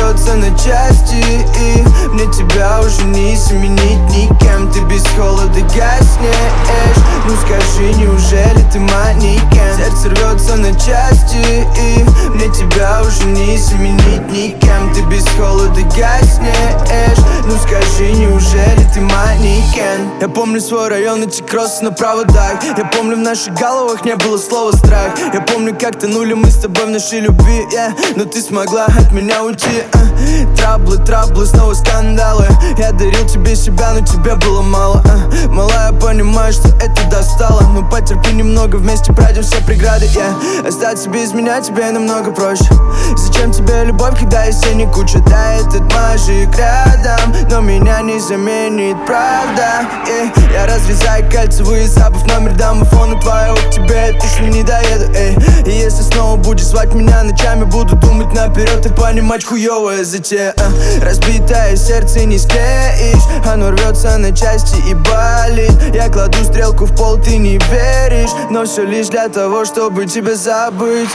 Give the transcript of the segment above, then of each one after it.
рвется на части, и мне тебя уже не заменить никем. Ты без холода гаснешь, ну скажи, неужели ты манекен? Сердце рвется на части, и мне тебя уже не заменить никем. Ты без холода гаснешь, ну скажи, неужели ты манекен? Я помню свой район, эти кроссы на проводах. Я помню, в наших головах не было слова страх. Я помню, как тонули мы с тобой в нашей любви, но ты смогла от меня уйти. Траблы, снова скандалы. Я дарил тебе себя, но тебе было мало. Малая, я понимаю, что это достало, но потерпи немного, вместе пройдем все преграды. Остаться без меня тебе намного проще. Зачем тебе любовь, когда есть не куча? Да, этот мажик рядом, но меня не заменит правда. Я разрезаю кольцевые, забыв номер домофона твоего, к тебе я точно не доеду. И если снова будешь звать меня ночами, буду думать наперед и понимать, хуёвая затея. Разбитое сердце не склеишь, оно рвется на части и болит. Я кладу стрелку в пол, ты не веришь, но все лишь для того, чтобы тебя забыть.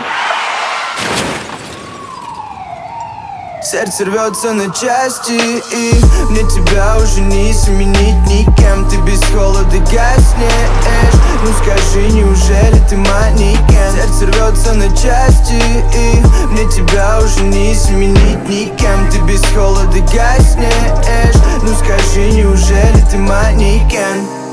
Сердце рвется на части, и мне тебя уже не заменить никем. Ты без холода гаснешь, ну скажи, неужели ты манекен? Сердце рвется на части, и мне тебя уже не заменить никем. Ты без холода гаснешь, ну скажи, неужели ты манекен?